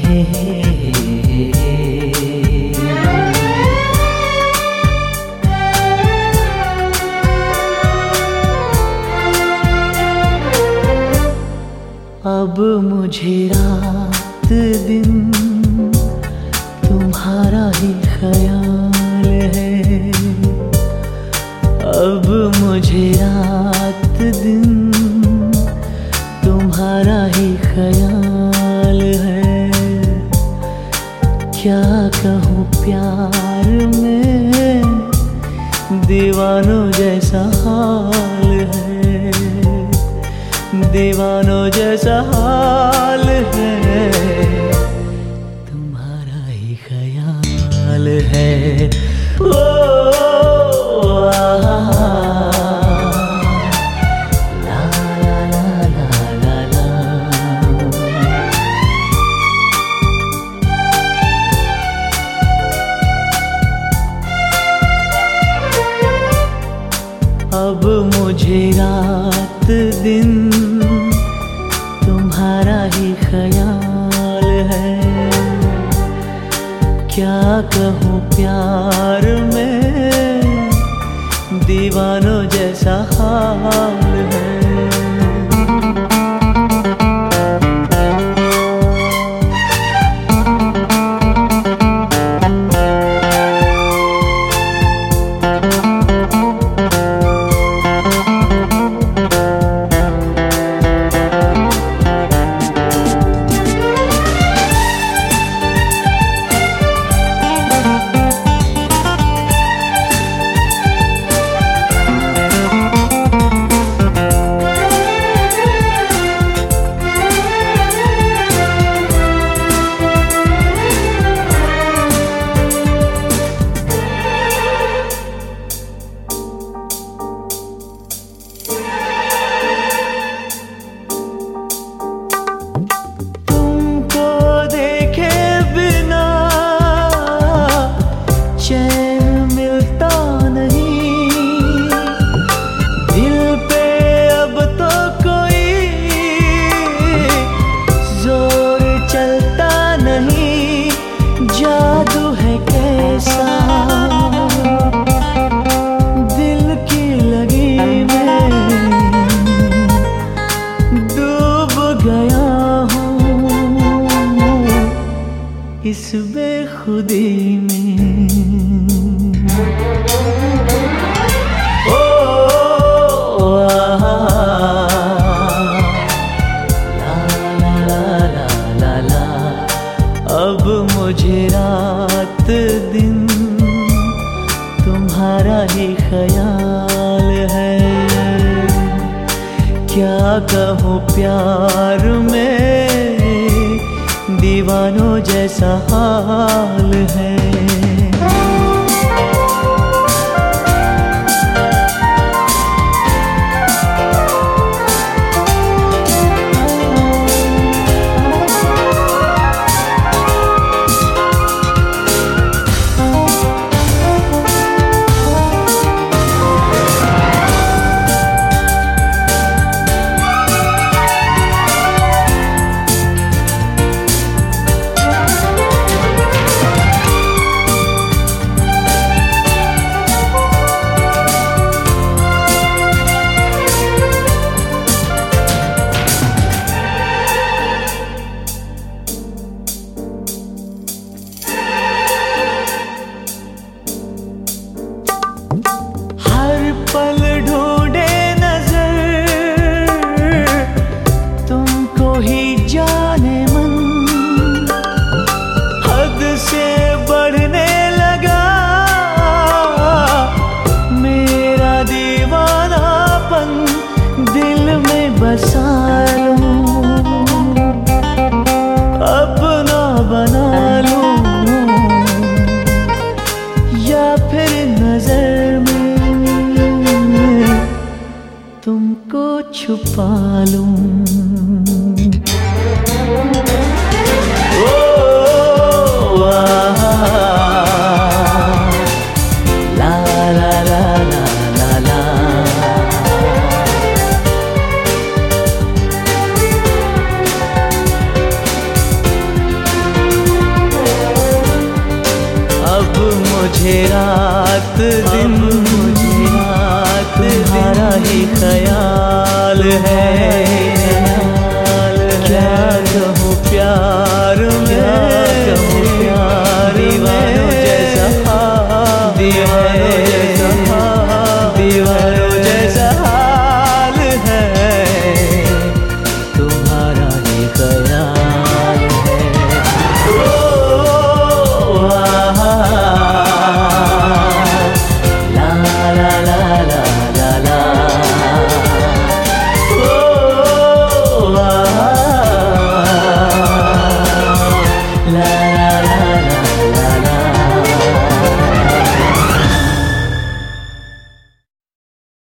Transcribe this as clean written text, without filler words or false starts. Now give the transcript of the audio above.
अब मुझे रात दिन तुम्हारा ही ख्याल है। अब मुझे रात दिन तुम्हारा ही ख्याल है। क्या कहूँ प्यार में दीवानों जैसा हाल है, दीवानों जैसा हाल है। तुम्हारा ही ख्याल है। ओ ला ला ला ला ला ला। अब मुझे रात दिन तुम्हारा ही ख्याल है। क्या कहूँ प्यार में दीवानों जैसा हाल है। जादू है कैसा दिल की लगी में डूब गया हूँ इस बेखुदी में। ओ ला ला ला ला ला। अब मुझे रात दिन तुम्हारा ही ख्याल है। क्या कहूँ प्यार में दीवानों जैसा हाल है। पल ढूंढे नजर तुमको ही जाने मन हद से बढ़ने लगा मेरा दीवानापन दिल में बसा लूं अपना बना लूं या फिर नजर में तुमको छुपा लूं। ला ला ला ला ला ला। मुझे रात दिन तुम्हारा ही ख्याल है। क्या कहूँ प्यार